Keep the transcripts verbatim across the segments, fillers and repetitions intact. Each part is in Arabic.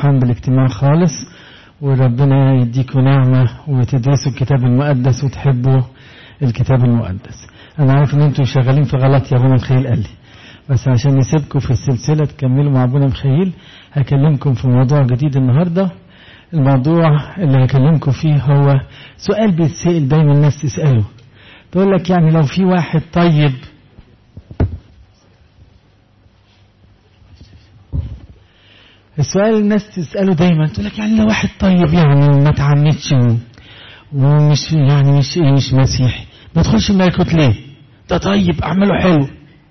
فرحان بالاجتماع خالص، وربنا يديكم نعمة وتدرسوا الكتاب المقدس وتحبوا الكتاب المقدس. أنا عارف إن أنتم شغالين في غلط يا أبونا مخيل قال لي، بس عشان نسيبكم في السلسلة تكملوا مع أبونا مخيل هكلمكم في موضوع جديد النهاردة. الموضوع اللي هكلمكم فيه هو سؤال بيتسأل دايما الناس تسأله، تقول لك يعني لو في واحد طيب، السؤال الناس تسأله دايما تقول لك يعني لو واحد طيب يعني ما تعمدش ومش يعني مش مش مسيحي ما يدخلش الملكوت ليه؟ ده طيب أعمله حلو.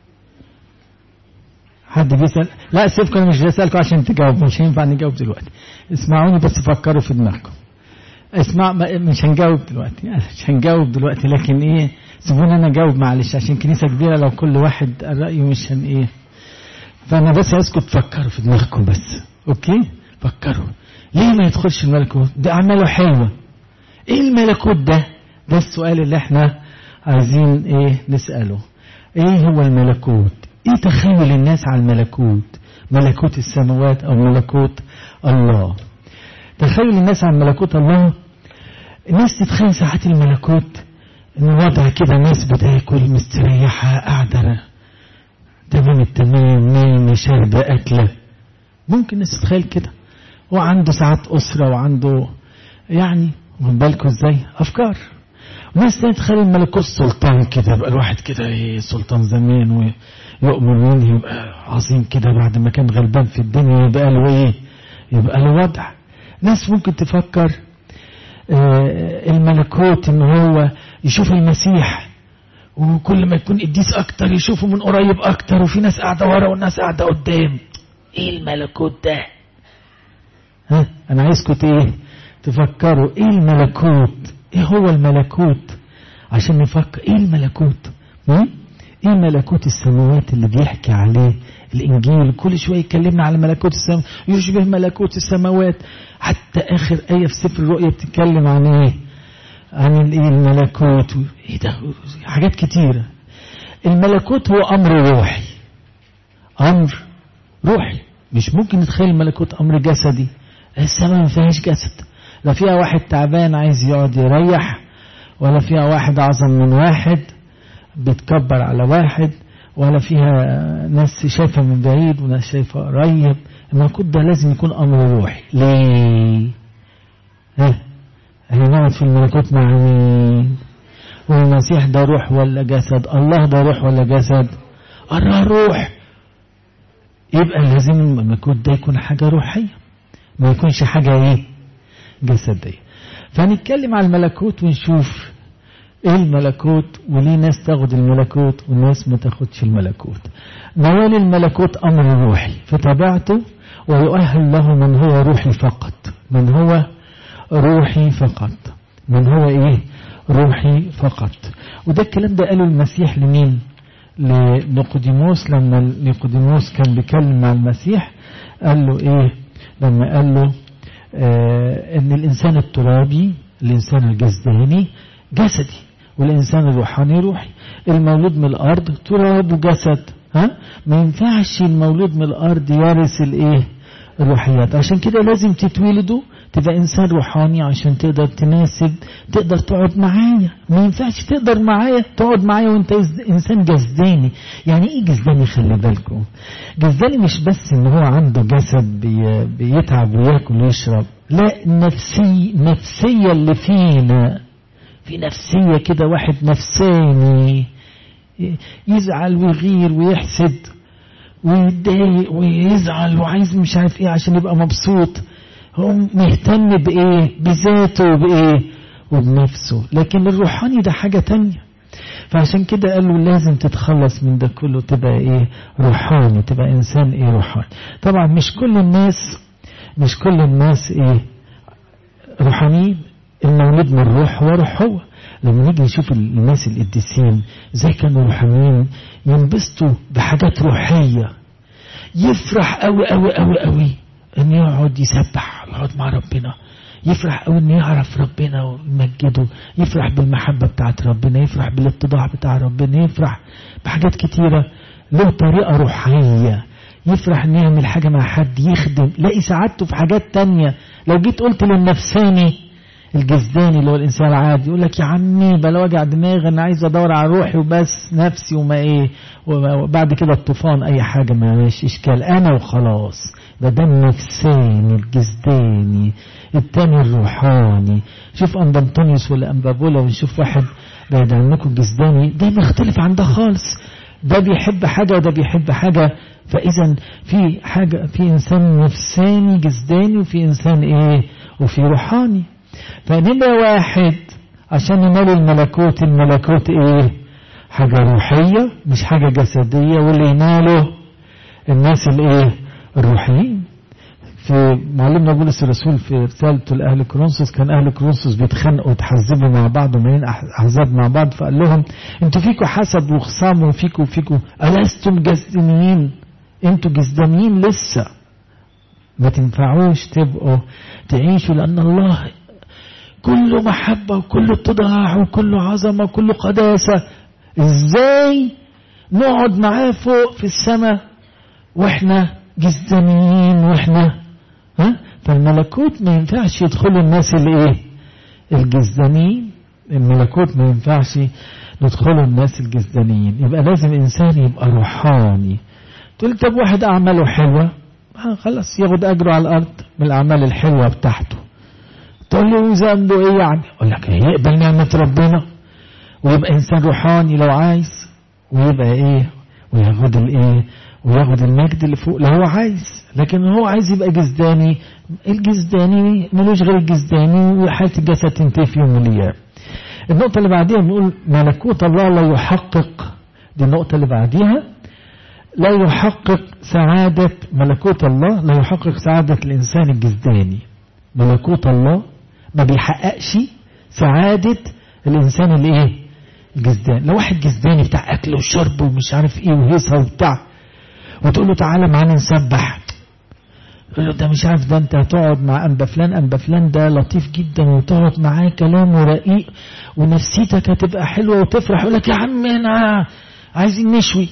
حد بيسأل؟ لا سيبكم، أنا مش بسألكم عشان تجاوبوا، مش هينفع نجاوب دلوقتي. اسمعوني بس فكروا في دماغكم. اسمع، مش هنجاوب دلوقتي، مش هنجاوب دلوقتي، لكن ايه سيبوني انا اجاوب معلش، عشان كنيسة كبيرة لو كل واحد رأيه مش هن ايه. فانا بس عايزكم تفكروا في دماغكم بس، اوكي؟ فكروا ليه ما يدخلش الملكوت؟ ده اعماله حلوة. ايه الملكوت ده؟ ده السؤال اللي احنا عايزين ايه نسأله. ايه هو الملكوت؟ ايه تخيل الناس على الملكوت؟ ملكوت السماوات او ملكوت الله. تخيل الناس عن ملكوت الله. الناس تتخيل ساعات الملكوت انه وضع كده ناس بتاكل مستريحة قاعدة تمام التمام نايمة شاربة أكلة. ممكن الناس تتخيل كده، وعنده ساعات أسرة وعنده يعني من بالكم ازاي أفكار. وناس تتخيل الملكوت سلطان كده، يبقى الواحد كده ايه سلطان زمان ويؤمر منه يبقى عظيم كده، بعد ما كان غلبان في الدنيا يبقى له ايه يبقى له وضع. ناس ممكن تفكر آه الملكوت ان هو يشوف المسيح، وكل ما يكون قديس اكتر يشوفه من قريب اكتر، وفي ناس قاعده ورا والناس قاعده قدام. ايه الملكوت ده؟ ها انا عايزكم ايه تفكروا ايه الملكوت، ايه هو الملكوت عشان نفكر ايه الملكوت. ها؟ ايه ملكوت السماوات اللي بيحكي عليه الانجيل؟ كل شويه يكلمنا على ملكوت السماوات، يشبه ملكوت السماوات. حتى اخر ايه في سفر الرؤيا بتتكلم عن ايه؟ عن الايه الملكوت. ايه ده؟ حاجات كتيره. الملكوت هو امر روحي، امر روحي. مش ممكن نتخيل الملكوت امر جسدي. السماء ما فيهاش جسد، لا فيها واحد تعبان عايز يقعد يريح، ولا فيها واحد اعظم من واحد بتكبر على واحد، ولا فيها ناس شايفة من بعيد وناس شايفة قريب. الملكوت ده لازم يكون أمر روحي. ليه؟ ها؟ هنقعد في الملكوت مع مين؟ والمسيح ده روح ولا جسد؟ الله ده روح ولا جسد؟ الله روح. يبقى لازم الملكوت ده يكون حاجة روحية، ما يكونش حاجة ايه؟ جسدية. فهنتكلم على الملكوت ونشوف ايه الملكوت، وليه ناس تاخد الملكوت وناس ما تاخدش الملكوت. نوال الملكوت امر روحي في طبيعته، ويؤهل له من هو روحي فقط. من هو روحي فقط. من هو ايه؟ روحي فقط. وده الكلام ده قاله المسيح لمين؟ لنيقوديموس. لما نيقوديموس كان بيكلم مع المسيح قال له ايه؟ لما قال له آه ان الانسان الترابي، الانسان الجسداني جسدي، والإنسان الروحاني روحي. المولود من الأرض تراب وجسد. ها؟ ما ينفعش المولود من الأرض يرث الإيه؟ الروحيات. عشان كده لازم تتولدوا تبقى إنسان روحاني عشان تقدر تناسب، تقدر تقعد معايا. ما ينفعش تقدر معايا تقعد معايا وانت إنسان جسداني. يعني إيه جسداني؟ خلي بالكم، جسداني مش بس إن هو عنده جسد بي بيتعب ويأكل ويشرب، لا، نفسي نفسية اللي فينا. في نفسية كده، واحد نفساني يزعل ويغير ويحسد ويتضايق ويزعل وعايز مش عارف ايه عشان يبقى مبسوط. هو مهتم بايه؟ بذاته وبايه؟ وبنفسه. لكن الروحاني ده حاجة تانية. فعشان كده قال له لازم تتخلص من ده كله، تبقى ايه؟ روحاني، تبقى انسان ايه؟ روحاني. طبعا مش كل الناس مش كل الناس ايه؟ روحانيين. المولود من الروح هو روح. هو لما نيجي نشوف الناس القديسين زي كانوا روحانيين، ينبسطوا بحاجات روحية، يفرح قوي قوي قوي قوي ان يقعد يسبح يقعد مع ربنا، يفرح قوي ان يعرف ربنا ويمجده، يفرح بالمحبة بتاعت ربنا، يفرح بالاتضاع بتاع ربنا، يفرح بحاجات كتيرة. له طريقة روحية يفرح ان يعمل حاجة مع حد، يخدم، لاقي سعادته في حاجات تانية. لو جيت قلت للنفساني الجسداني اللي هو الانسان العادي يقول لك يا عمي بلا وجع دماغ، انا عايز ادور على روحي وبس، نفسي وما ايه، وبعد كده الطوفان اي حاجة ما ماشي اشكال، انا وخلاص. ده النفساني الجسداني. التاني الروحاني. شوف أنبا أنطونيوس ولا أنبا بولا، ونشوف واحد بعد عنكم الجسداني ده مختلف عن ده خالص، ده بيحب حاجة وده بيحب حاجة. فإذا في حاجة، في إنسان نفساني جسداني وفي إنسان إيه وفي روحاني. فنبقى واحد عشان ينال الملكوت، الملكوت إيه حاجة روحية مش حاجة جسدية، واللي يناله الناس الإيه الروحيين. في معلمنا بولس الرسول في رسالته لأهل كورنثوس، كان أهل كورنثوس بيتخانقوا وتحزبوا مع بعض ومالين أحزاب مع بعض، فقال لهم انتوا فيكوا حسد وخصام وفيكوا فيكوا ألستم جسدانيين، انتوا جسدانيين لسه، ما تنفعوش تبقوا تعيشوا، لأن الله كله محبة وكله اتضاع وكله عظمة وكله قداسة. ازاي نقعد معاه فوق في السماء واحنا جسدانيين واحنا ها؟ فالملكوت ما ينفعش يدخلوا الناس اللي ايه الجسدانيين، الملكوت ما ينفعش يدخلوا الناس الجسدانيين. يبقى لازم انسان يبقى روحاني. تقول طب واحد اعماله حلوة خلاص ياخد اجره على الارض من الاعمال الحلوة بتاعته. تقول له ذنبه ايه يعني؟ اقول لك يقبل نعمة ربنا ويبقى انسان روحاني لو عايز، ويبقى ايه وياخد الايه وياخد المجد اللي فوق لو هو عايز. لكن هو عايز يبقى جسداني، الجسداني ملوش غير الجسداني، وحالة الجسد تنتهي في يوم من الايام. النقطة اللي بعديها بنقول ملكوت الله لا يحقق، دي النقطة اللي بعديها، لا يحقق سعادة ملكوت الله، لا يحقق سعادة الإنسان الجسداني. ملكوت الله ما بيحققش سعادة الإنسان اللي ايه الجسداني. لو واحد جسداني بتاع أكل وشرب ومش عارف ايه وهيصة وبتاع، وتقول له تعالى معانا نسبح، يقول له ده مش عارف، ده انت هتقعد مع أنبا فلان، أنبا فلان ده لطيف جدا وتقعد معاه كلام رقيق ونفسيتك هتبقى حلوة وتفرح. يقول لك يا عم انا عايزين نشوي،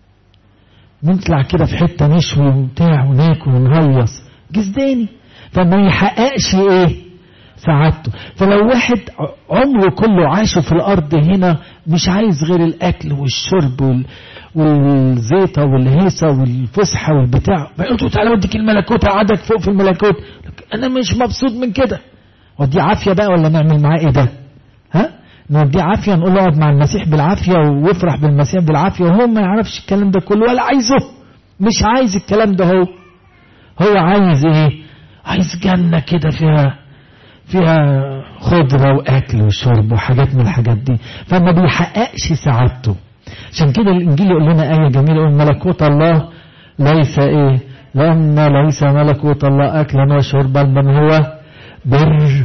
نطلع كده في حتة نشوي وبتاع وناكل ونهيص. جسداني، فما يحققش ايه سعادته. فلو واحد عمره كله عاشه في الارض هنا مش عايز غير الاكل والشرب وال... والزيطة والهيصة والفسحة والبتاع، بيقولوا تعالى وديك الملكوت اقعدك فوق في الملكوت، انا مش مبسوط من كده. ودي عافية بقى ولا نعمل معاه ايه ده؟ ها نودي عافية، نقول له اقعد مع المسيح بالعافية ويفرح بالمسيح بالعافية، وهو ما يعرفش الكلام ده كله ولا عايزه، مش عايز الكلام ده. هو هو عايز ايه؟ عايز جنة كده فيها فيها خضرة وأكل وشرب وحاجات من الحاجات دي، فما بيحققش سعادته. عشان كده الإنجيل يقول لنا آية جميلة، يقول ملكوت الله ليس إيه لأن ليس ملكوت الله أكلا وشربا بل هو بر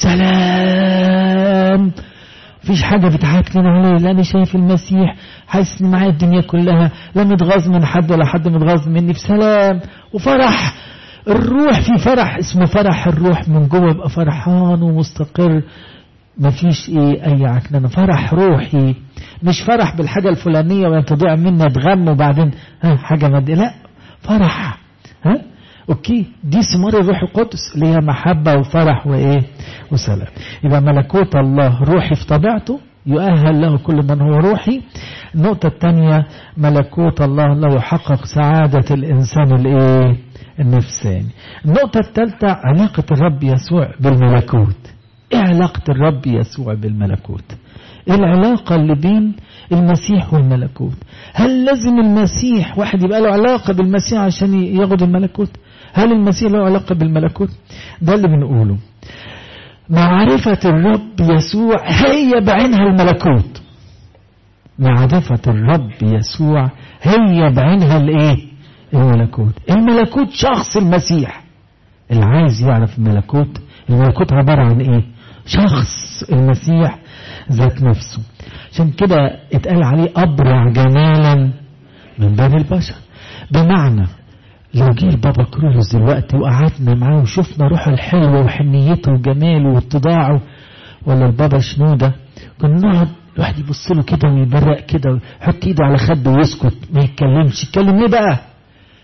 سلام. فيش حاجة بتحاكلنا عليه، لا أنا شايف المسيح حاسس معايا الدنيا كلها، لا متغاظ من حد ولا حد متغاظ مني، في سلام وفرح. الروح في فرح اسمه فرح الروح، من جوه يبقى فرحان ومستقر، مفيش ايه اي عكننه، فرح روحي، مش فرح بالحاجه الفلانيه وانت ضيع منا تغم وبعدين ها حاجه ماديه، لا فرح. ها اوكي، دي ثمار الروح القدس اللي هي محبه وفرح وايه وسلام. يبقى ملكوت الله روحي في طبيعته، يؤهل له كل من هو روحي. النقطه الثانيه ملكوت الله لا يحقق سعاده الانسان الايه النفساني. النقطة الثالثة علاقة الرب يسوع بالملكوت. ايه علاقة الرب يسوع بالملكوت؟ ايه العلاقة اللي بين المسيح والملكوت؟ هل لازم المسيح واحد يبقى له علاقة بالمسيح عشان ياخد الملكوت؟ هل المسيح له علاقة بالملكوت؟ ده اللي بنقوله. معرفة الرب يسوع هي بعينها الملكوت. معرفة الرب يسوع هي بعينها الايه الملكوت. الملكوت شخص المسيح. اللي عايز يعرف الملكوت، الملكوت عبارة عن ايه؟ شخص المسيح ذات نفسه. عشان كده اتقال عليه أبرع جمالا من بني البشر. بمعنى لو جه البابا كرولوس دلوقتي وقعدنا معاه وشفنا روحه الحلوة وحنيته وجماله واتضاعه، ولا البابا شنودة، كنا نقعد الواحد يبص له كده ويبرق كده ويحط ايده على خده ويسكت ما يتكلمش. يتكلم ليه بقى؟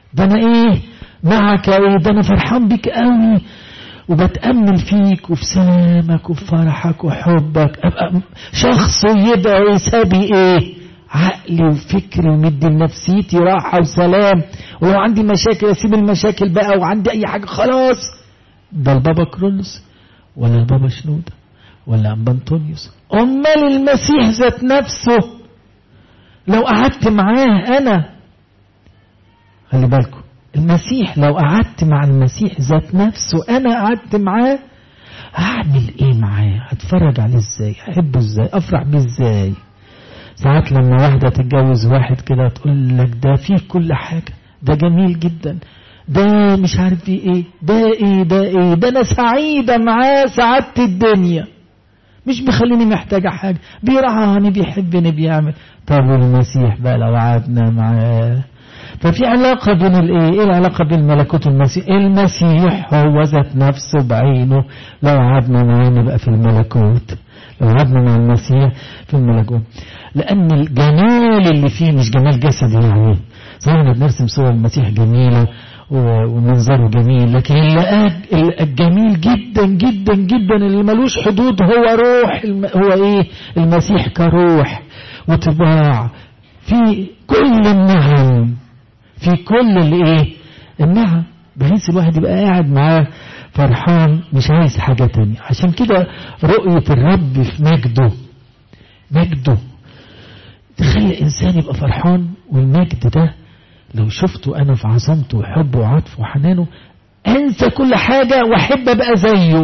ده انا ايه معك ايه، ده انا فرحان بيك قوي وبتأمل فيك وفي سلامك وفي فرحك وحبك. ابقى شخص يبقى يسابي ايه عقلي وفكري ومدي لنفسيتي راحة وسلام. ولو عندي مشاكل اسيب المشاكل بقى، وعندي اي حاجة خلاص. ده البابا كرولوس ولا البابا شنودة ولا أنبا أنطونيوس؟ أمال المسيح ذات نفسه لو قعدت معاه أنا، خلي بالكم المسيح لو قعدت مع المسيح ذات نفسه أنا قعدت معاه، هعمل إيه معاه؟ هتفرج عليه إزاي؟ هحبه إزاي؟ أفرح بيه إزاي؟ ساعات لما واحدة تتجوز واحد كده تقول لك ده فيه كل حاجة، ده جميل جدا، ده مش عارف فيه ايه، ده ايه ده ايه، ده انا سعيدة معاه سعادة الدنيا، مش بيخليني محتاجة حاجة، بيرعاني بيحبني بيعمل. طب والمسيح بقى لو قعدنا معاه، ففي علاقة بين الايه، ايه العلاقة بين الملكوت والمسيح؟ المسيح هو ذات نفسه بعينه لو قعدنا معاه نبقى في الملكوت، لو قعدنا مع المسيح في الملكوت. لأن الجمال اللي فيه مش جمال جسدي، يعني زي ما بنرسم صور المسيح جميلة ومنظره جميل، لكن اللي الجميل جدا جدا جدا اللي ملوش حدود هو روح، هو ايه المسيح كروح وطباع في كل النعم، في كل الايه النعم، بحيث الواحد يبقى قاعد معاه فرحان مش عايز حاجة تانية. عشان كده رؤية الرب في مجده، مجده تخلي الإنسان يبقى فرحان. والمجد ده لو شفته أنا في عظمته وحبه وعطفه وحنانه أنسى كل حاجة وأحب أبقى زيه.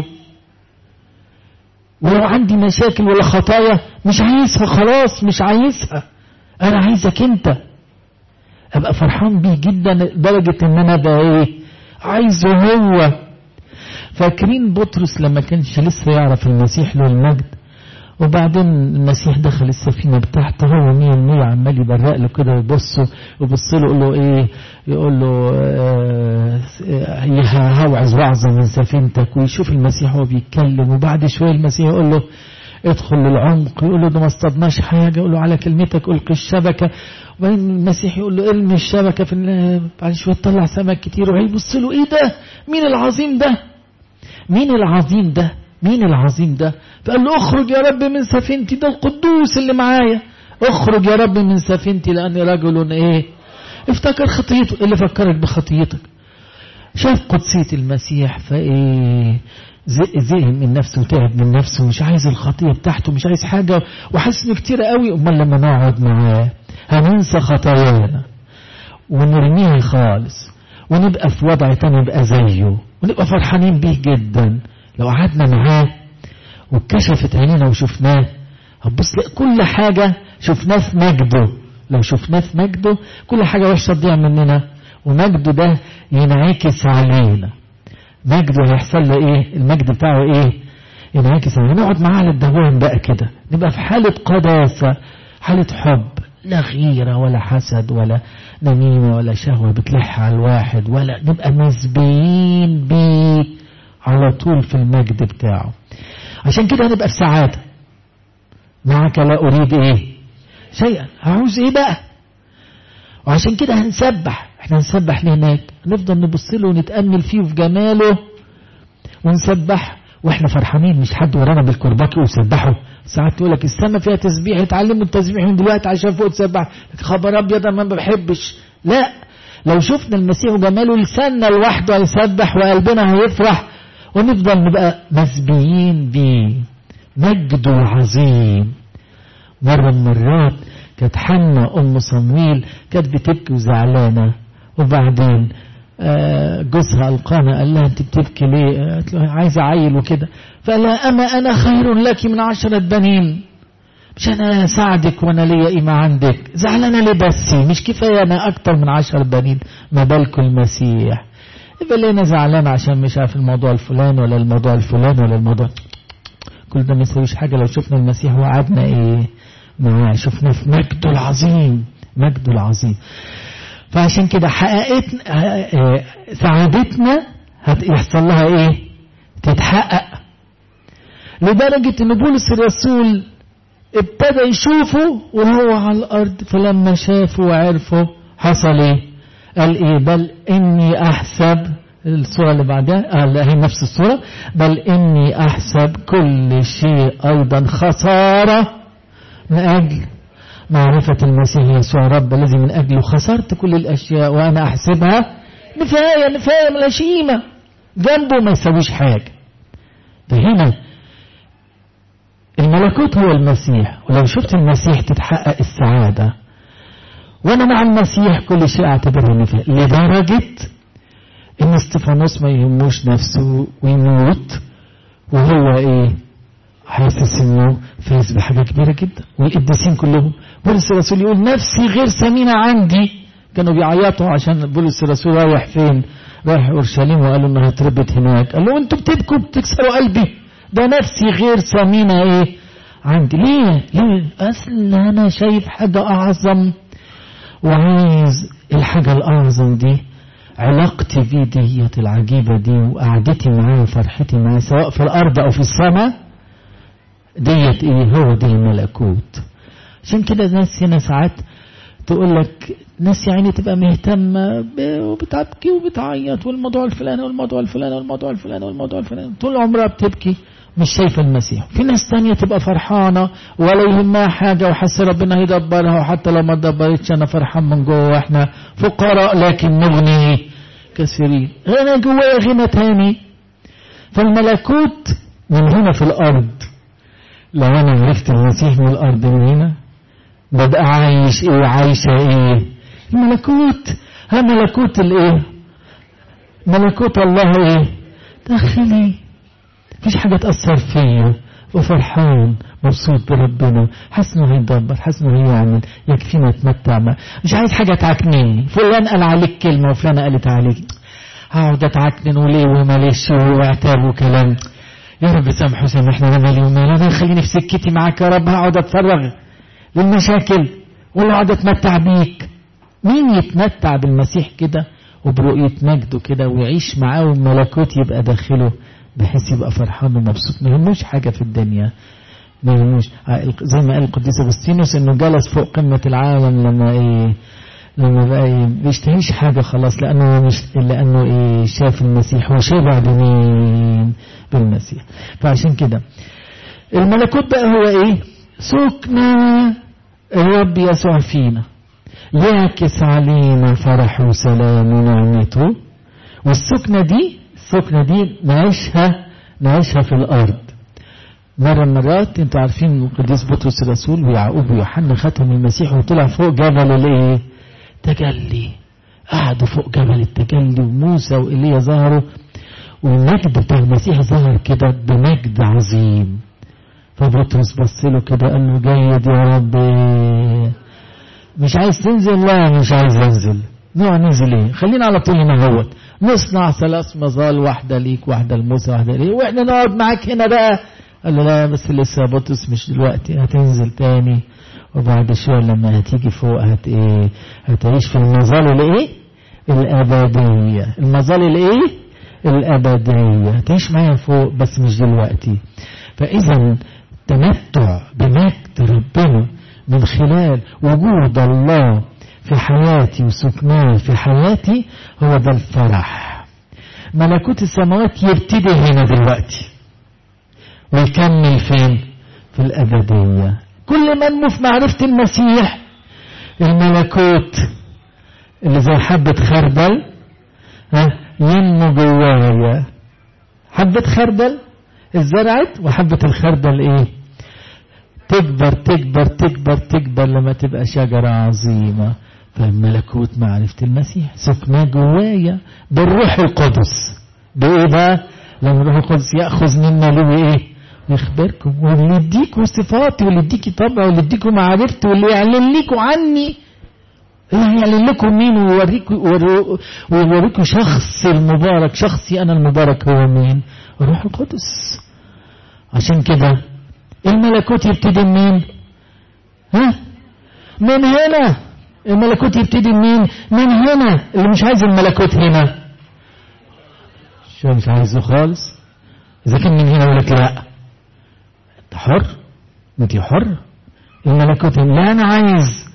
ولو عندي مشاكل ولا خطايا مش عايزها، خلاص مش عايزها، أنا عايزك أنت. أبقى فرحان بيه جدا لدرجة إن أنا بقى إيه عايزه هو. فاكرين بطرس لما كانش لسه يعرف المسيح له المجد، وبعدين المسيح دخل السفينة بتاعته، هو مية مية عمال يبرق له كده ويبصه ويبص له يقول له ايه، يقول له اه هوعظ وعظة من سفينتك، ويشوف المسيح وهو بيتكلم. وبعد شوية المسيح يقول له ادخل للعمق، يقول له ده ما اصطدناش حاجة، يقول له على كلمتك ألقي الشبكة. وبعدين المسيح يقول له ارمي الشبكة في، بعد شوية طلع سمك كتير، وهيبص له ايه ده، مين العظيم ده، مين العظيم ده، مين العظيم ده. فقال له اخرج يا رب من سفينتي، ده القدوس اللي معايا، اخرج يا رب من سفينتي لاني رجل ايه افتكر خطيته. اللي فكرك بخطيتك شاف قدسية المسيح فايه زهق من نفسه وتعب من نفسه، مش عايز الخطية بتاعته، مش عايز حاجة وحاسس انه كتير قوي. امال لما نقعد معاه هننسى خطايانا ونرميها خالص ونبقى في وضع تاني نبقى زيه ونبقى فرحانين بيه جدا. لو قعدنا معاه واتكشفت عينينا وشفناه هتبص كل حاجة شفناه في مجده. لو شفناه في مجده كل حاجة وحشة تضيع مننا، ومجده ده ينعكس علينا. مجده هيحصل له ايه، المجد بتاعه ايه ينعكس علينا. نقعد معاه على الدوام بقى كده، نبقى في حالة قداسة، حالة حب، لا غيرة ولا حسد ولا نميمة ولا شهوة بتلح على الواحد، ولا نبقى مسبيين بيه على طول في المجد بتاعه. عشان كده هنبقى في سعادة. معك لا أريد إيه شيئا، هعوز إيه بقى. وعشان كده هنسبح، احنا هنسبح لهناك، نفضل نبص له ونتأمل فيه وفي جماله ونسبح واحنا فرحانين. مش حد ورانا بالكرباكي وسبحوا. ساعات تقول لك السما فيها تسبيح، اتعلموا التسبيح من دلوقتي عشان فوق تسبح. خبر ابيض ما بحبش. لا، لو شفنا المسيح وجماله لساننا لوحده هيسبح وقلبنا هيفرح، ونفضل نبقى مسبيين بيه. مجده عظيم. مرة من مرات كانت حنة أم صمويل كانت بتبكي وزعلانة، وبعدين جوزها ألقانا قال لها أنت بتبكي ليه؟ قالت له عايزة عيل وكده. فقال لها أما أنا خير لك من عشرة بنين، مش أنا ساعدك وأنا ليا قيمة عندك، زعلانة ليه بس؟ مش كفاية أنا أكتر من عشر بنين، ما بالكم المسيح؟ يبقى لينا زعلان عشان مش عارف الموضوع الفلاني ولا الموضوع الفلاني ولا الموضوع، كل ده ما يسويش حاجة لو شفنا المسيح وقعدنا إيه معاه، شفنا في مجده العظيم، مجده العظيم. فعشان كده حققتنا سعادتنا هيحصل لها ايه، تتحقق. لدرجة ان بولس الرسول ابتدى يشوفه وهو على الارض، فلما شافه وعرفه حصل ايه، قال ايه؟ بل اني احسب، الصورة اللي بعدها آه هي نفس الصورة، بل اني احسب كل شيء ايضا خسارة من اجل معرفة المسيح يسوع رب الذي من اجله خسرت كل الاشياء وانا احسبها نفاية نفاية من الشيمة، جنبه ما يسويش حاجة. فهنا الملكوت هو المسيح، ولو شفت المسيح تتحقق السعادة. وانا مع المسيح كل شيء اعتبره نفاية، لدرجة ان استفانوس ما يهموش نفسه ويموت وهو ايه؟ حاسس انه فاز بحاجة كبيرة جدا. والقديسين كلهم، بولس الرسول يقول نفسي غير ثمينة عندي، كانوا بيعيطوا عشان بولس الرسول رايح فين؟ رايح اورشليم، وقالوا انه هتربط هناك. قال له انتوا بتبكوا بتكسروا قلبي، ده نفسي غير ثمينة ايه عندي. ليه؟ ليه؟ اصل انا شايف حاجة اعظم، وعايز الحاجة الاعظم دي علاقتي بيه ديت العجيبة دي، وقعدتي معاه وفرحتي معاه سواء في الارض او في السماء ديت ايه؟ هو دي الملكوت. عشان كده الناس هنا ساعات تقول لك ناس يعني تبقى مهتمة وبتبكي وبتعيط والموضوع الفلاني والموضوع الفلاني والموضوع الفلاني والموضوع الفلاني، طول عمرها بتبكي مش شايفة المسيح. في ناس تانية تبقى فرحانة ولا يهمها حاجة وحاسة ربنا يدبرها، وحتى لو ما دبرتش أنا فرحان من جوه، واحنا فقراء لكن نغني كثيرين. أنا جوايا غنى تاني. فالملكوت من هنا في الأرض، لو أنا عرفت المسيح من الأرض من هنا ببقى عايش إيه؟ عايشة إيه؟ الملكوت. ها ملكوت الإيه؟ ملكوت الله إيه؟ داخلي، مفيش حاجة تأثر فيا، وفرحان مبسوط بربنا، حاسس انه هيدبر، حاسس انه هيعمل، يكفينا اتمتع معاه، مش عايز حاجة تعكنني. فلان قال عليك كلمة وفلانة قالت عليك، هقعد اتعكنن وليه وماليش واعتاب وكلام. يا رب سامحوا سامحنا، انا مالي ومال، انا خليني في سكتي معاك يا رب، هقعد اتفرغ للمشاكل ولا اقعد اتمتع بيك. مين يتمتع بالمسيح كده وبرؤية مجده كده ويعيش معاه والملكوت يبقى داخله، بحيث يبقى فرحان ومبسوط، ما يهموش حاجة في الدنيا، ما يهموش. زي ما قال القديس أغسطينوس انه جلس فوق قمة العالم لما ايه لما بقى ايه بيشتهيش حاجة خلاص، لانه مش لانه ايه شاف المسيح وشبع بمين؟ بالمسيح. فعشان كده الملكوت بقى هو ايه؟ سكنة الرب يسوع فينا، يعكس علينا فرح وسلام ونعمته. والسكنة دي السكنة دي نعيشها نعيشها في الأرض. مرة مرات انتوا عارفين القديس بطرس الرسول ويعقوب ويوحنا ختم المسيح وطلع فوق جبل الايه؟ تجلي. قعدوا فوق جبل التجلي، وموسى وإيليا ظهروا، والمجد بتاع المسيح ظهر كده بمجد عظيم. فبطرس بص له كده قال له جيد يا رب، مش عايز تنزل؟ لا مش عايز انزل. نوع ننزل ايه؟ خلينا على طول هنا اهوت، نصنع ثلاث مظال، واحدة ليك واحدة لموسى واحدة ليه، واحنا نقعد معاك هنا بقى. قال له لا بس لسه يا بطرس مش دلوقتي، هتنزل تاني وبعد شوية لما هتيجي فوق هت ايه؟ هتعيش في المظال الايه؟ الابدية. المظال الايه؟ الابدية. هتعيش معايا فوق بس مش دلوقتي. فاذا تمتع بمجد ربنا من خلال وجود الله في حياتي وسكناه في حياتي هو ده الفرح. ملكوت السماوات يبتدي هنا دلوقتي ويكمل فين؟ في الأبدية. كل ما نمو في معرفة المسيح الملكوت اللي زي حبة خردل ها ينمو جوايا. حبة خردل اتزرعت، وحبة الخردل ايه؟ تكبر تكبر تكبر تكبر لما تبقى شجرة عظيمة. فالملكوت معرفة المسيح سكنة جوايا بالروح القدس. بإيه بقى؟ لما الروح القدس يأخذ منا له إيه؟ يخبركم، واللي يديكوا صفاتي، واللي يديكي طبعي، واللي يديكوا معرفتي، واللي يعلن لكم عني. اللي يعلن لكم مين ويوريكوا ويوريكوا شخص المبارك، شخصي أنا المبارك هو مين؟ الروح القدس. عشان كده الملكوت يبتدي منين؟ ها؟ من هنا. الملكوت يبتدي منين؟ من هنا. اللي مش عايز الملكوت هنا شو مش عايزه خالص. إذا كان من هنا ولك لا، أنت حر، أنت حر. الملكوت هنا. لا أنا عايز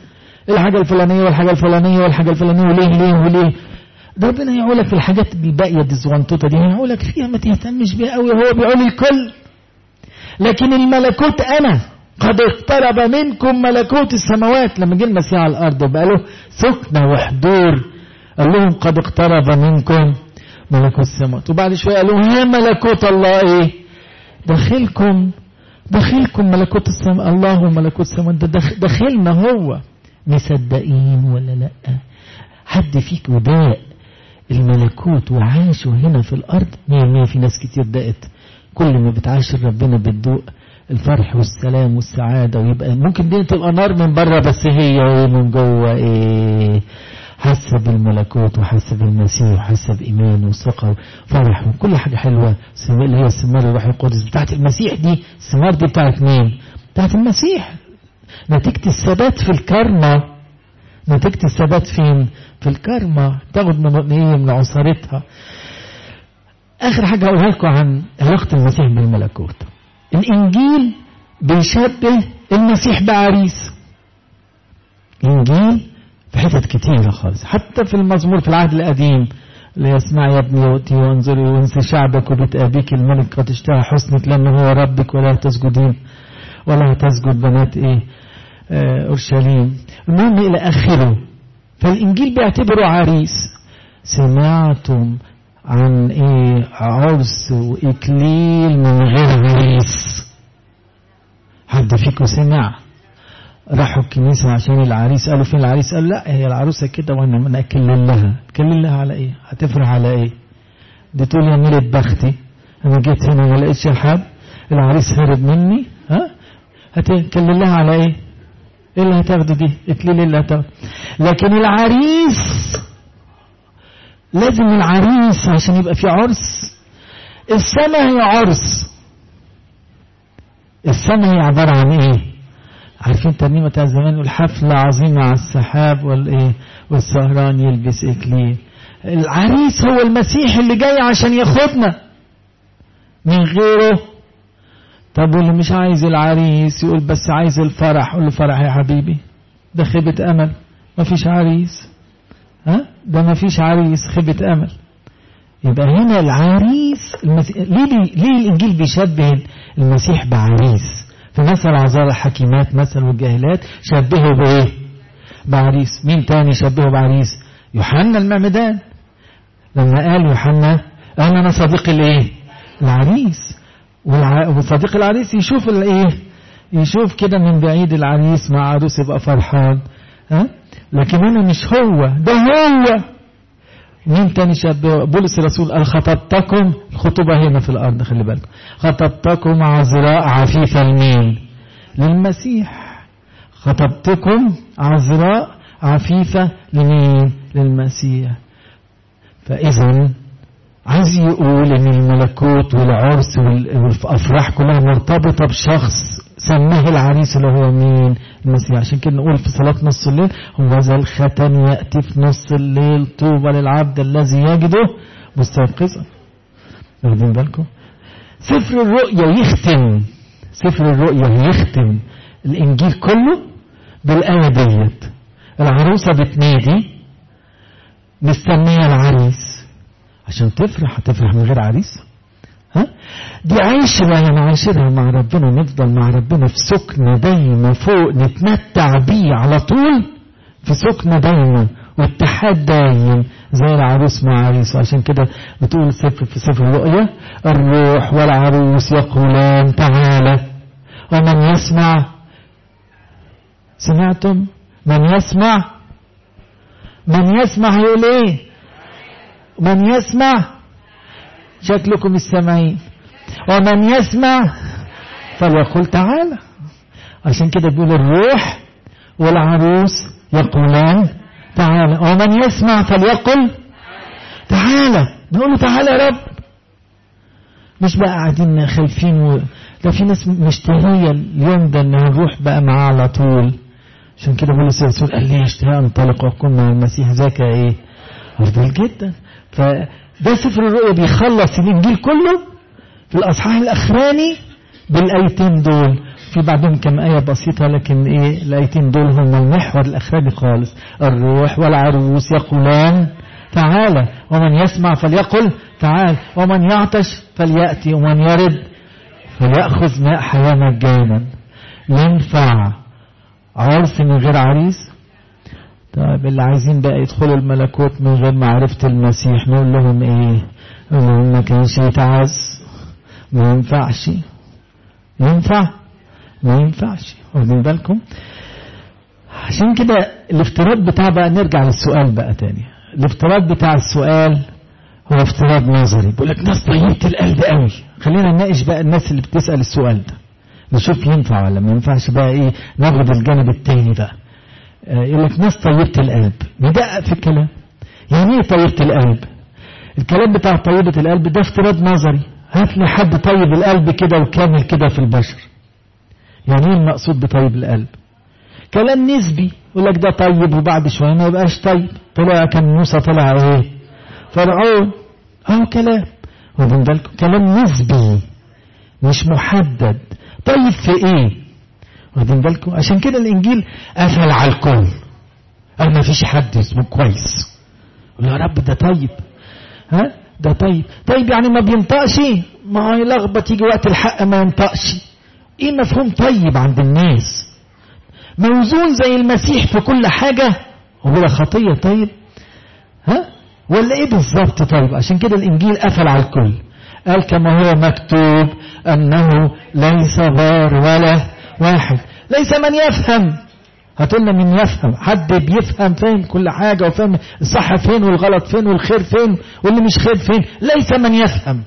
الحاجة الفلانية والحاجة الفلانية والحاجة الفلانية وليه ليه وليه. ده ربنا يعولك في الحاجات الباقية دي الزوانطوطة دي يعولك فيها، ما تهتمش بيها قوي، هو بيعول الكل. لكن الملكوت أنا قد اقترب منكم ملكوت السماوات. لما جه المسيح على الأرض وبقى له سكنة وحضور قال لهم قد اقترب منكم ملكوت السماوات. وبعد شوية قال لهم يا ملكوت الله ايه داخلكم، داخلكم ملكوت السماء، الله وملكوت السماوات ده داخلنا هو. مصدقين ولا لا؟ حد فيك وداق الملكوت وعاشوا هنا في الأرض؟ مية مية. في ناس كتير دقت. كل ما بتعاشر ربنا بتدوق الفرح والسلام والسعادة، ويبقى ممكن دي تبقى نار من بره بس هي ايه من جوه ايه حسب الملكوت وحسب المسيح وحسب ايمان وثقة وفرح وكل حاجة حلوة. اللي هي الثمار الروح القدس بتاعت المسيح دي. الثمار دي بتاعت مين؟ بتاعت المسيح. نتيجة الثبات في الكرمة. نتيجة الثبات فين؟ في الكرمة. تاخد من ايه؟ من عصارتها. اخر حاجة اقولها لكم عن علاقة المسيح بالملكوت. الانجيل بيشبه المسيح بعريس. الانجيل في حتت كتيرة خالص، حتى في المزمور في العهد القديم اللي يسمع يا ابني وأتي وانظري وانسي شعبك وبيت أبيك الملك قد اشتهى حسنك لأنه هو ربك ولا تسجدين ولا تسجد بنات ايه آه أورشليم. المهم إلى آخره. فالإنجيل بيعتبره عريس. سمعتم عن ايه عرس وإكليل من غير عريس؟ حد فيكم سمع؟ راحوا الكنيسة عشان العريس، قالوا فين العريس؟ قال لا هي العروسة كده وانا من اكلل لها. تكلل لها على ايه؟ هتفرح على ايه؟ دي تقول يا ميلة بختي انا جيت هنا ما لقيتش حد، العريس هرب مني. ها هتكلل لها على ايه؟ ايه اللي هتاخده دي؟ اكليل اللي هتاخده. لكن العريس لازم العريس عشان يبقى في عرس. السنة هي عرس. السنة هي عبارة عن ايه؟ عارفين ترنيمة بتاع زمان والحفلة عظيمة على السحاب والايه والسهران يلبس اكليل. العريس هو المسيح اللي جاي عشان ياخدنا من غيره. طب واللي مش عايز العريس يقول بس عايز الفرح، قول له فرح يا حبيبي، ده خيبة امل، مفيش عريس. ها ده مفيش عريس، خيبة امل. يبقى هنا العريس المسيح. ليه, ليه الانجيل بيشبه المسيح بعريس؟ في مثل عذار الحكيمات مثل والجاهلات شبهه بايه؟ بعريس. مين تاني شبهه بعريس؟ يوحنا المعمدان لما قال يوحنا انا انا صديق الايه؟ العريس. وصديق العريس يشوف الايه؟ يشوف كده من بعيد العريس مع عروس يبقى فرحان. ها لكن انا مش هو ده، هو مين تاني شبه؟ بولس الرسول قال خطبتكم. الخطوبة هنا في الأرض خلي بالكم. خطبتكم عذراء عفيفة لمين؟ للمسيح. خطبتكم عذراء عفيفة لمين؟ للمسيح. فإذا عايز يقول ان الملكوت والعرس والأفراح كلها مرتبطة بشخص سماه العريس اللي هو مين؟ المسيح. عشان كده نقول في صلاة نص الليل هو ذا الختم يأتي في نص الليل طوبى للعبد الذي يجده مستيقظا. واخدين بالكم؟ سفر الرؤيا يختم سفر الرؤيا يختم الإنجيل كله بالآية ديت. العروسة بتنادي مستنية العريس عشان تفرح. هتفرح من غير عريس؟ ها دي عشرة هنعاشرها مع ربنا، نفضل مع ربنا في سكنة دايما فوق نتمتع بيه على طول، في سكنة دايما واتحاد دايم زي العروس مع عريس. عشان كده بتقول سفر في سفر الرؤيا الروح والعروس يقولان تعالى ومن يسمع. سمعتم؟ من يسمع من يسمع يقول ايه؟ من يسمع شكلكم السامعين. ومن يسمع فليقول تعالى. عشان كده بيقول الروح والعروس يقولان تعالى ومن يسمع فليقل تعالى. نقول له تعالى يا رب، مش بقى قاعدين خايفين و... ده في ناس مشتهية اليوم ده ان نروح بقى معاه على طول. عشان كده بولس الرسول قال لي اشتهى انطلق واكون مع المسيح ذاك ايه افضل جدا. فده سفر الرؤيا بيخلص الانجيل كله في الاصحاح الاخراني بالايتين دول في بعدهم كم آية بسيطة، لكن إيه الآيتين دول هم المحور الأخراني خالص. الروح والعروس يقولان تعالى، ومن يسمع فليقل تعال، ومن يعطش فليأتي، ومن يرد فليأخذ ماء حياة مجانا. ينفع عرس من غير عريس؟ طيب اللي عايزين بقى يدخلوا الملكوت من غير معرفة المسيح نقول لهم ايه؟ نقول لهم ما كانش يتعز، ما ينفعش. ينفع؟ ما ينفعش. واخدين بالكم؟ عشان كده الافتراض بتاع بقى، نرجع للسؤال بقى تاني. الافتراض بتاع السؤال هو افتراض نظري، بيقول لك ناس طيبة القلب قوي. خلينا نناقش بقى الناس اللي بتسأل السؤال ده، نشوف ينفع ولا ما ينفعش. بقى ايه، ناخد الجانب التاني بقى. آه يقول لك ناس طيبة القلب، ندقق في الكلام. يعني ايه طيبة القلب؟ الكلام بتاع طيبة القلب ده افتراض نظري. هات لي حد طيب القلب كده وكامل كده في البشر. يعني ايه المقصود بطيب القلب؟ كلام نسبي. يقول لك ده طيب وبعد شويه ما يبقاش طيب. طلع كان موسى طلع ايه؟ فرعون. اهو كلام، واخدين بالكم؟ كلام نسبي مش محدد. طيب في ايه؟ واخدين بالكم؟ عشان كده الانجيل قفل على الكل، قال ما فيش حد اسمه كويس. يا رب ده طيب، ها ده طيب. طيب يعني ما بينطقش؟ ما يلخبط، يجي وقت الحق ما ينطقش. ايه مفهوم طيب عند الناس؟ موزون زي المسيح في كل حاجة وبلا خطية؟ طيب ها ولا ايه بالظبط؟ طيب عشان كده الانجيل قفل على الكل، قال كما هو مكتوب انه ليس بار ولا واحد. ليس من يفهم. هتقولنا من يفهم؟ حد بيفهم فين كل حاجة وفهم الصح فين والغلط فين والخير فين واللي مش خير فين. ليس من يفهم.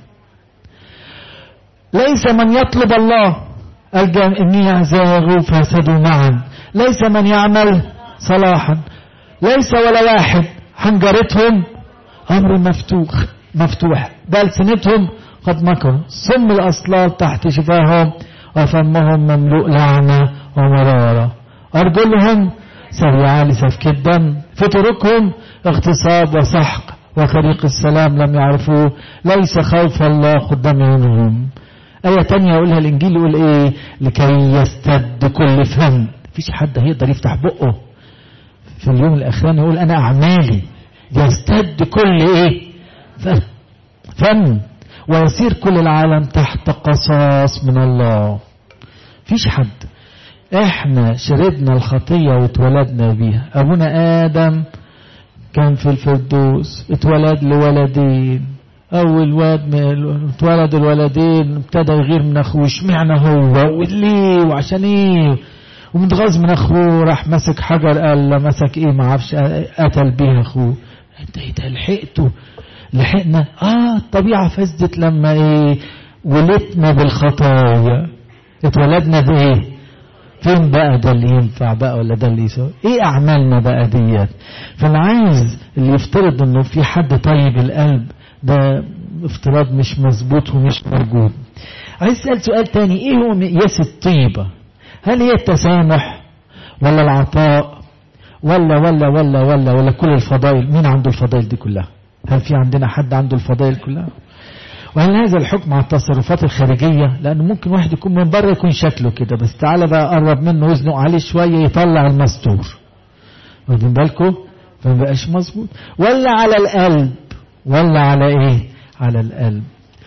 ليس من يطلب الله. الجميع زاغوا فسدوا معا. ليس من يعمل صلاحا. ليس ولا واحد. حنجرتهم أمر مفتوح مفتوح بألسنتهم قد مكروا. صم الأصلاب تحت شفاهم وفمهم مملوء لعنة ومرارة. أرجلهم سريعة لسفك الدم. في طرقهم اغتصاب وسحق وطريق السلام لم يعرفوه. ليس خوف الله قدام عيونهم. آية تانية يقولها الإنجيل، يقول إيه؟ لكي يستد كل فم. مفيش حد هيقدر يفتح بقه في اليوم الأخراني يقول أنا أعمالي. يستد كل إيه؟ فم. ويصير كل العالم تحت قصاص من الله. مفيش حد. احنا شربنا الخطية واتولدنا بيها. أبونا آدم كان في الفردوس، اتولد لولدين. أول واد اتولد الولدين ابتدى يغير من أخوه. اشمعنى هو وليه وعشان ايه؟ ومتغاظ من أخوه، راح مسك حجر، قال مسك ايه ما عرفش، قتل بيه أخوه. انت ايه لحقته؟ لحقنا. اه الطبيعة فسدت لما ايه؟ ولدنا بالخطايا. اتولدنا بايه؟ فين بقى ده اللي ينفع بقى ولا ده اللي يسوي؟ ايه اعمالنا بقى ديت؟ فانا عايز اللي يفترض انه في حد طيب القلب، ده افتراض مش مظبوط ومش موجود. عايز اسال سؤال تاني، ايه هو مقياس الطيبة؟ هل هي التسامح ولا العطاء ولا ولا ولا ولا ولا كل الفضائل؟ مين عنده الفضائل دي كلها؟ هل في عندنا حد عنده الفضائل كلها؟ وهل هذا الحكم على التصرفات الخارجية؟ لأنه ممكن واحد يكون من بره يكون شكله كده، بس تعالى بقى قرب منه وزنه عليه شوية يطلع المستور. واخدين بالكم؟ فما بقاش مظبوط. ولا على القلب؟ ولا على ايه؟ على القلب.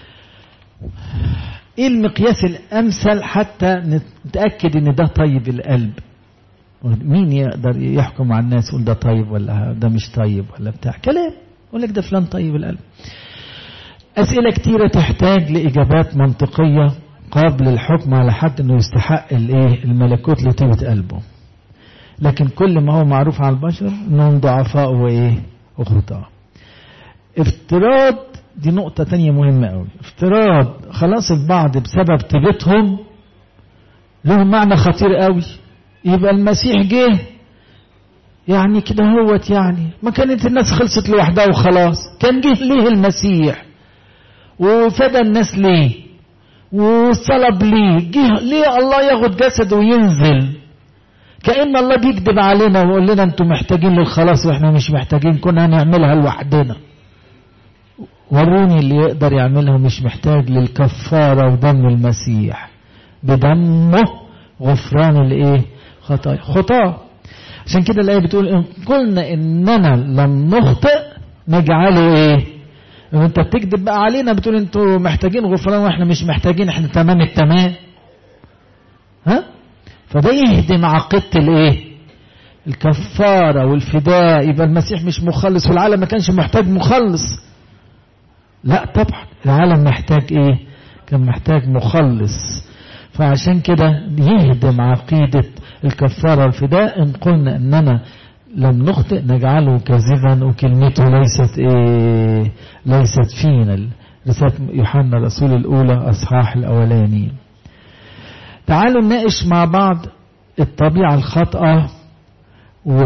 ايه المقياس الامثل حتى نتأكد ان ده طيب القلب؟ مين يقدر يحكم على الناس يقول ده طيب ولا ده مش طيب ولا بتاع كلام؟ يقول لك ده فلان طيب القلب. أسئلة كتيرة تحتاج لإجابات منطقية قبل الحكم على حد أنه يستحق الإيه الملكوت لطيبة قلبه. لكن كل ما هو معروف على البشر أنهم ضعفاء وإيه وخطاء. افتراض، دي نقطة تانية مهمة أوي. افتراض خلاص البعض بسبب طيبتهم لهم معنى خطير أوي. يبقى المسيح جه يعني كده هوت، يعني ما كانت الناس خلصت لوحدها وخلاص. كان جه ليه المسيح وفدى الناس ليه وصلب ليه؟ جه ليه الله ياخد جسد وينزل؟ كأن الله بيكذب علينا ويقول لنا انتم محتاجين للخلاص واحنا مش محتاجين، كنا هنعملها لوحدنا. وروني اللي يقدر يعملها مش محتاج للكفارة ودم المسيح. بدمه غفران الايه خطايا خطاه. عشان كده الآية بتقول إن قلنا إننا لم نخطئ نجعله إيه؟ وأنت بتكذب بقى علينا بتقول أنتوا محتاجين غفران وإحنا مش محتاجين، إحنا تمام التمام. ها؟ فده يهدم عقيدة الإيه؟ الكفارة والفداء. يبقى المسيح مش مخلص والعالم ما كانش محتاج مخلص. لا طبعا العالم محتاج إيه؟ كان محتاج مخلص. فعشان كده يهدم عقيدة الكفارة والفداء. إن قلنا إننا لم نخطئ نجعله كاذبا وكلمته ليست إيه ليست فينا. رسالة يوحنا الرسول الأولى أصحاح الأولاني. تعالوا نناقش مع بعض الطبيعة الخاطئة و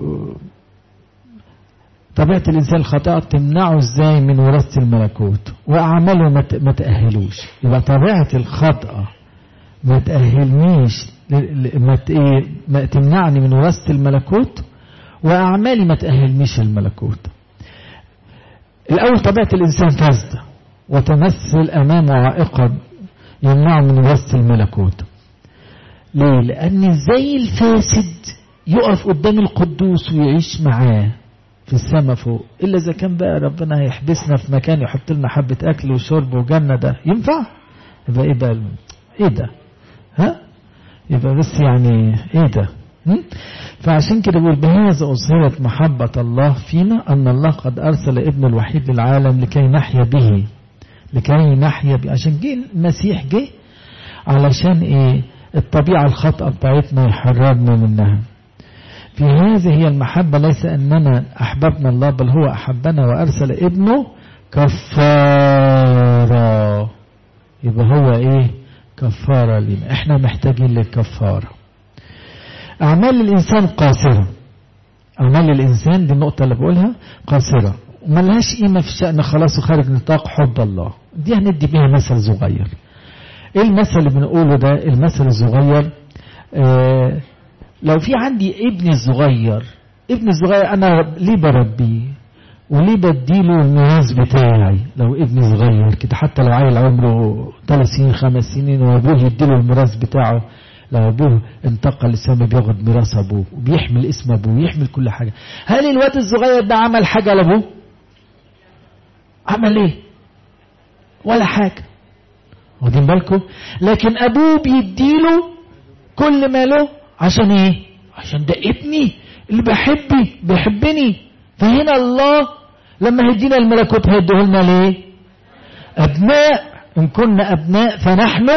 طبيعة الإنسان الخاطئة تمنعه إزاي من وراثة الملكوت وأعماله ما تأهلوش. يبقى طبيعة الخاطئة ما تأهلنيش ما ما تمنعني من وراثة الملكوت وأعمالي ما تأهلنيش الملكوت. الأول طبيعة الإنسان فاسدة وتمثل أمامه عائقا يمنعه من وراثة الملكوت. ليه؟ لأن زي الفاسد يقف قدام القدوس ويعيش معاه في السماء فوق، إلا إذا كان بقى ربنا هيحبسنا في مكان يحط لنا حبة أكل وشرب وجنة، ده ينفع؟ يبقى إيه بقى؟ إيه ده؟ ها؟ يبقى بس يعني إيه ده؟ فعشان كده بقول بهذا أظهرت محبة الله فينا أن الله قد أرسل ابن الوحيد للعالم لكي نحيا به لكي نحيا به. عشان جه المسيح جه علشان إيه؟ الطبيعة الخاطئة بتاعتنا يحررنا منها. في هذه هي المحبة، ليس أننا أحببنا الله بل هو أحبنا وأرسل ابنه كفارة. يبقى هو إيه؟ كفارة لنا. إحنا محتاجين للكفارة. أعمال الإنسان قاصرة. أعمال الإنسان دي النقطة اللي بقولها قاصرة وملهاش قيمة في الشأن، خلاص وخارج نطاق حب الله. دي هندي بيها مثل صغير. إيه المثل اللي بنقوله ده؟ المثل الصغير آه لو في عندي ابني الصغير ابني الصغير أنا ليه بربيه وليه بديله الميراث بتاعي؟ لو ابني صغير كده حتى لو عيل عمره ثلاث سنين خمس سنين وابوه يديله الميراث بتاعه، لو ابوه انتقل للسماء بياخد ميراث ابوه وبيحمل اسم ابوه ويحمل كل حاجه. هل الواد الصغير ده عمل حاجه لابوه؟ عمل ايه؟ ولا حاجه. واخدين بالكم؟ لكن ابوه بيديله كل ما له. عشان ايه؟ عشان ده ابني اللي بحبي بيحبني. فهنا الله لما هيدينا الملكوت هيديه لنا ليه؟ ابناء. ان كنا ابناء فنحن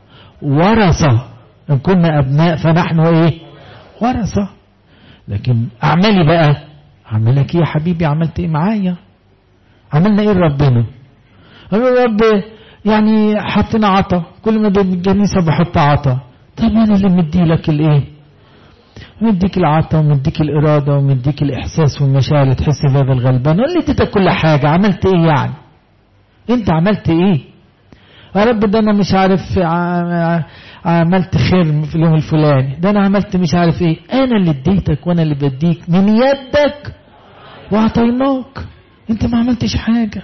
ورثه. ان كنا ابناء فنحن ايه؟ ورثه. لكن اعمالي بقى، اعملك ايه يا حبيبي؟ عملت ايه معايا؟ عملنا ايه لربنا؟ يا رب يعني حطينا عطا، كل ما بالجنيسه بحط عطا. طب انا اللي مدي لك الايه؟ مديك العطا ومديك الاراده ومديك الاحساس والمشاعر تحس بهذا الغلبان، واللي اديتك كل حاجه. عملت ايه يعني؟ انت عملت ايه؟ يا رب ده انا مش عارف عملت خير في اليوم الفلاني، ده انا عملت مش عارف ايه. انا اللي اديتك وانا اللي بديك من يدك واعطيناك. انت ما عملتش حاجه.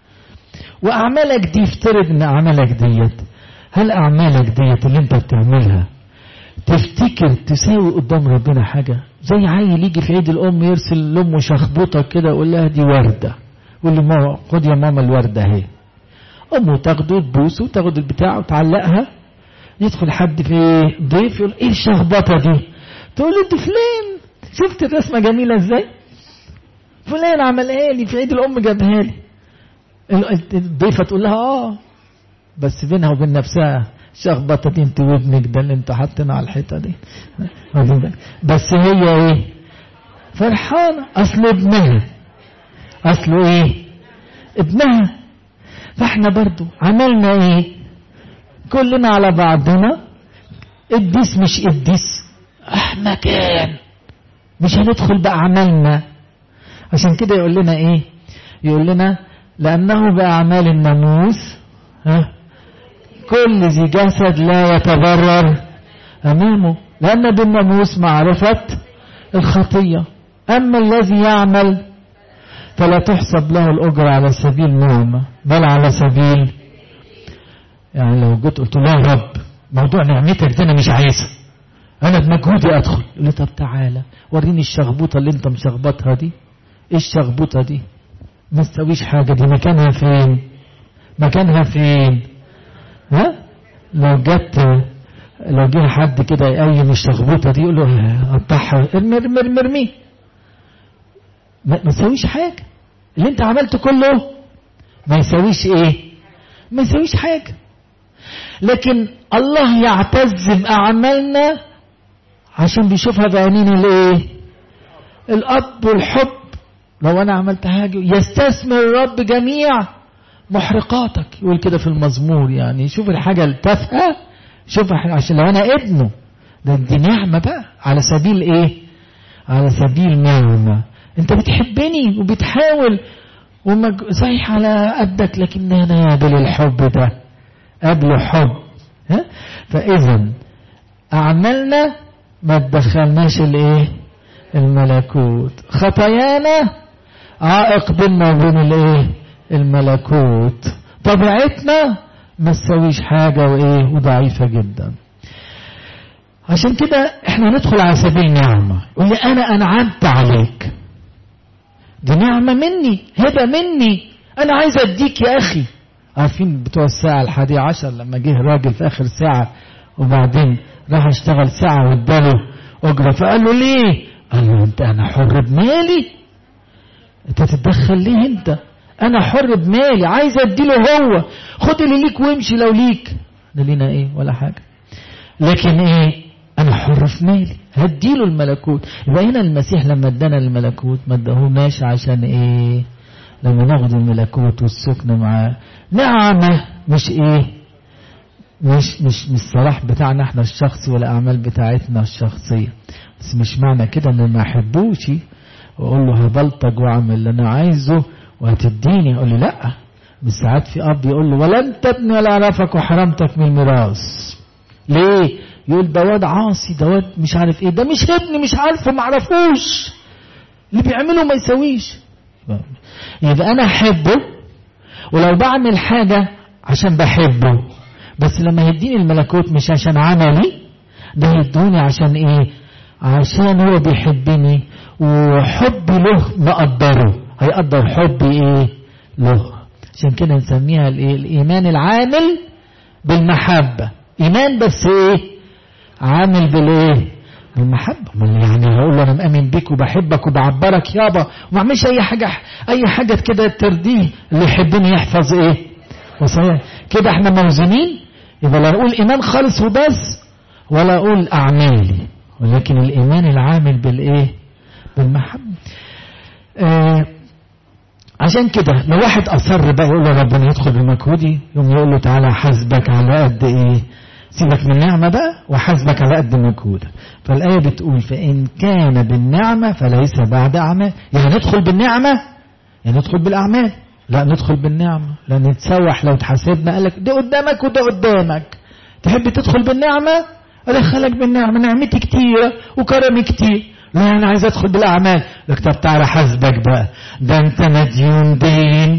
واعمالك دي افترض ان اعمالك ديت، هل اعمالك ديت اللي انت بتعملها تفتكر تساوي قدام ربنا حاجه؟ زي عيل يجي في عيد الام يرسل لامه شخبطه كده يقول لها دي ورده، يقول لي ماما خد يا ماما الورده اهي. امه تاخده تبوسه وتاخد البتاع وتعلقها. يدخل حد في ضيف يقول ايه الشخبطه دي؟ تقول له دي فلان، شفت الرسمه جميله ازاي؟ فلان عملها لي في عيد الام جابها لي. الضيفه تقول لها اه، بس بينها وبين نفسها شخبطه دي انت وابنك ده اللي انت حاطينه على الحيطه دي. بس هي ايه؟ فرحانه. اصل ابنها، اصله ايه؟ ابنها. فاحنا برضو عملنا ايه؟ كلنا على بعضنا قديس مش قديس احنا كان مش هندخل بأعمالنا. عشان كده يقول لنا ايه؟ يقول لنا لأنه بأعمال الناموس ها كل ذي جسد لا يتبرر أمامه، لأن بالناموس معرفة الخطية. أما الذي يعمل فلا تحسب له الأجر على سبيل نعمة بل على سبيل. يعني لو جيت قلت له يا رب موضوع نعمتك ده أنا مش عايزها، انا بمجهودي ادخل. يقول لي طب تعالى وريني الشخبوطه اللي انت مشخبطها دي. ايه الشخبوطه دي؟ ما تسويش حاجه، دي مكانها فين؟ مكانها فين؟ ها لو جت لو جه حد كده يقيم الشخبوطه دي يقول له قطعها ارمي ارمي ارمي، ما تسويش حاجه. اللي انت عملته كله ما يسويش ايه؟ ما يسويش حاجه. لكن الله يعتز بأعمالنا عشان بيشوفها بعينين الايه؟ الأب والحب. لو أنا عملت حاجة يستثمر الرب جميع محرقاتك، يقول كده في المزمور. يعني شوف الحاجة التافهة شوفها عشان لو أنا ابنه، ده دي نعمة بقى على سبيل ايه؟ على سبيل نعمة. انت بتحبني وبتحاول ومج... صحيح على قدك، لكن انا قابل الحب ده، قبل حب. ها؟ فاذا اعمالنا ما تدخلناش الايه؟ الملكوت. خطايانا عائق بيننا وبين الايه؟ الملكوت. طبيعتنا ما تسويش حاجه وايه؟ وضعيفه جدا. عشان كده احنا ندخل على سبيل نعمه. يقول لي انا انعمت عليك، دي نعمه مني، هبه مني، انا عايز اديك يا اخي. عارفين بتوع الساعة الحادية عشر لما جه راجل في آخر ساعة وبعدين راح اشتغل ساعة واداله أجرة، فقال له ليه؟ قال له انت انا حر بمالي، انت تتدخل ليه انت؟ انا حر بمالي، عايز اديله هو، خد اللي ليك وامشي لو ليك. ده لينا ايه؟ ولا حاجة. لكن ايه؟ انا حر في مالي، هديله الملكوت. يبقى هنا المسيح لما ادانا الملكوت ما اداهوناش عشان ايه؟ لما ناخد الملكوت والسكن معاه نعمة، مش ايه؟ مش مش مش صلاح بتاعنا احنا الشخصي ولا اعمال بتاعتنا الشخصية. بس مش معنى كده ان ما احبوش واقول له هبلطج واعمل اللي انا عايزه وهتديني. يقول لي لا. بس ساعات في اب يقول له ولن تبني ولا اعرفك وحرمتك من الميراث. ليه؟ يقول ده واد عاصي، ده واد مش عارف ايه، ده مش ابني، مش عارفه، ما اعرفوش، اللي بيعمله ما يسويش. يبقى انا احبه ولو بعمل حاجة عشان بحبه، بس لما يديني الملكوت مش عشان عملي، ده يدوني عشان ايه؟ عشان هو بيحبني وحبي له مقدره، هيقدر حبي ايه له. عشان كده نسميها الايه؟ الايمان العامل بالمحبة. ايمان بس ايه؟ عامل بالايه؟ المحبة. يعني هقول له انا مؤمن بيك وبحبك وبعبرك يابا وما اعملش اي حاجة اي حاجة كده ترضيه. اللي يحبني يحفظ ايه؟ وصحيح كده احنا موزنين. يبقى لا اقول ايمان خالص وبس ولا اقول اعمالي، ولكن الايمان العامل بالايه؟ بالمحبة. آه عشان كده لو واحد اصر بقى يقول له ربنا يدخل بمجهودي، يوم يقول له تعالى حاسبك على قد ايه؟ سيبك من النعمة بقى وحاسبك على قد مجهودك. فالآية بتقول فإن كان بالنعمة فليس بعد أعمال. يعني ندخل بالنعمة يعني ندخل بالأعمال؟ لا، ندخل بالنعمة. لأن نتسوح لو تحاسبنا قال لك ده قدامك وده قدامك. تحب تدخل بالنعمة؟ أدخلك بالنعمة، نعمتي كتيرة وكرمي كتير. لا أنا عايز أدخل بالأعمال. لك طب تعالى حاسبك بقى، ده أنت مديون دين.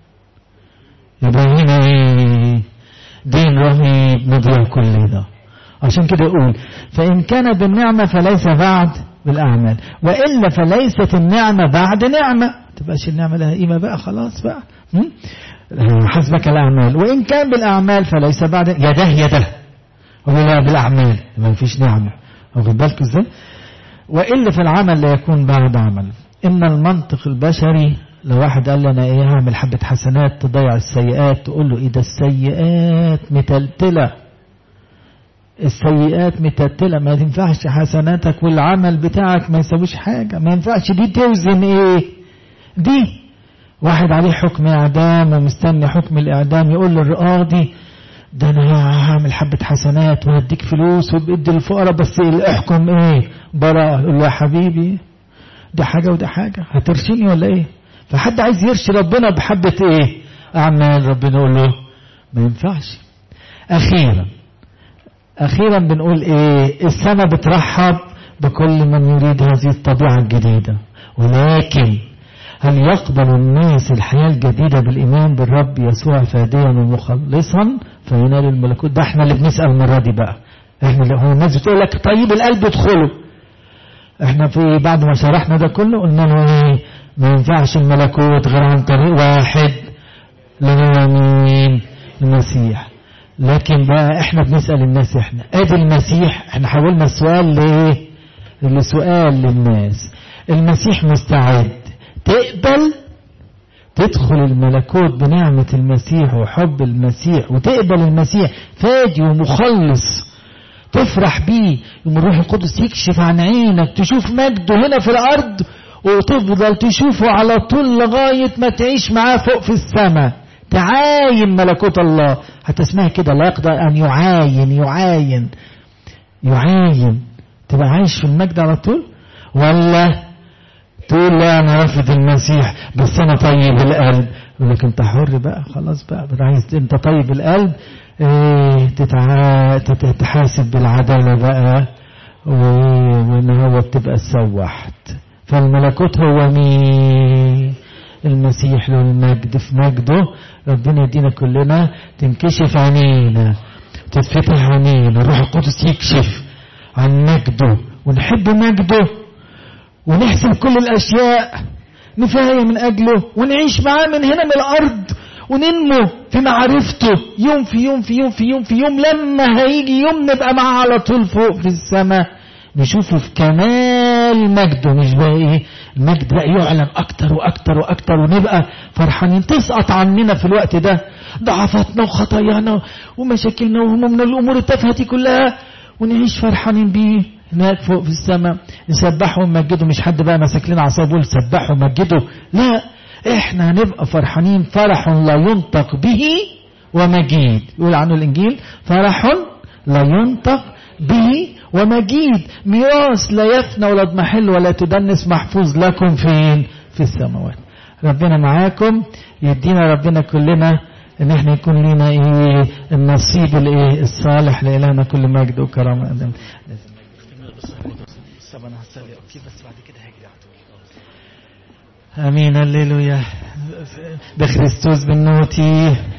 يبقى هنا إيه؟ دين رهيب نضيع كل ده. عشان كده يقول فإن كان بالنعمة فليس بعد بالأعمال، وإلا فليست النعمة بعد نعمة. تبقاش النعمة لها قيمة بقى، خلاص بقى. حسبك الأعمال. وإن كان بالأعمال فليس بعد يده يده ولا بالأعمال، ما فيش نعمة. واخد بالكم ازاي؟ وإلا في العمل لا يكون بعد عمل. إن المنطق البشري لو واحد قال لي انا ايه هعمل حبة حسنات تضيع السيئات، تقول له ايه ده؟ السيئات متلتلة، السيئات متلتلة، ما ينفعش حسناتك والعمل بتاعك ما يسويش حاجة، ما ينفعش دي توزن ايه دي. واحد عليه حكم اعدام ومستني حكم الاعدام يقول للقاضي ده انا هعمل حبة حسنات وهديك فلوس وبدي الفقراء بس احكم ايه براءة. يقول له يا حبيبي دي حاجة وده حاجة، هترشيني ولا ايه؟ فحد عايز يرشي ربنا بحبة ايه؟ اعمال. ربنا يقول له ما ينفعش. اخيرا اخيرا بنقول ايه؟ السماء بترحب بكل من يريد هذه الطبيعة الجديدة، ولكن هل يقبل الناس الحياة الجديدة بالإيمان بالرب يسوع فاديا ومخلصا فينال الملكوت؟ ده احنا اللي بنسأل المرة دي بقى، احنا هو الناس بتقول لك طيب القلب ادخله، احنا في بعد ما شرحنا ده كله قلنا له ايه؟ ما ينفعش الملكوت غير عن طريق واحد اللي هو مين؟ المسيح. لكن بقى احنا بنسأل الناس، احنا ادي المسيح، احنا حولنا السؤال لايه؟ لسؤال للناس. المسيح مستعد تقبل تدخل الملكوت بنعمة المسيح وحب المسيح، وتقبل المسيح فادي ومخلص، تفرح بيه، يوم الروح القدس يكشف عن عينك تشوف مجده هنا في الأرض، وتفضل تشوفه على طول لغاية ما تعيش معاه فوق في السماء، تعاين ملكوت الله. هتسمعها كده، لا يقدر أن يعاين يعاين يعاين. تبقى عايش في المجد على طول، ولا تقول لا أنا رافض المسيح بس أنا طيب القلب؟ يقول لك أنت حر بقى، خلاص بقى، عايز أنت طيب القلب ايه تتع... تتحاسب بالعدالة بقى، وإن هو بتبقى سوحت. فالملكوت هو مين؟ المسيح له المجد، في مجده ربنا يدينا كلنا تنكشف عينينا، تتفتح عينينا، الروح القدس يكشف عن مجده، ونحب مجده، ونحسب كل الأشياء نفاية من أجله، ونعيش معاه من هنا من الأرض، وننمو في معرفته يوم في يوم في يوم في يوم في يوم، لما هيجي يوم نبقى معاه على طول فوق في السماء، نشوفه في كمال مجده. مش بقى ايه المجد بقى يعلن اكتر واكتر واكتر، ونبقى فرحانين. تسقط عننا في الوقت ده ضعفاتنا وخطايانا ومشاكلنا وهمومنا الامور التافهه دي كلها، ونعيش فرحانين بيه هناك فوق في السماء، نسبحه ونمجده. مش حد بقى مسك لنا عصا يقول سبحه ومجده، لا، احنا هنبقى فرحانين فرح لا ينطق به ومجيد. يقول عنه الانجيل فرح لا ينطق به ومجيد، ميراث لا يفنى ولا يضمحل ولا تدنس، محفوظ لكم فين؟ في السماوات. ربنا معاكم، يدينا ربنا كلنا ان احنا يكون لنا ايه النصيب الايه الصالح. لإلهنا كل مجد وكرامه. بس بعد كده هاجي على طول. امين. هللويا. بخريستوس بالنوتي.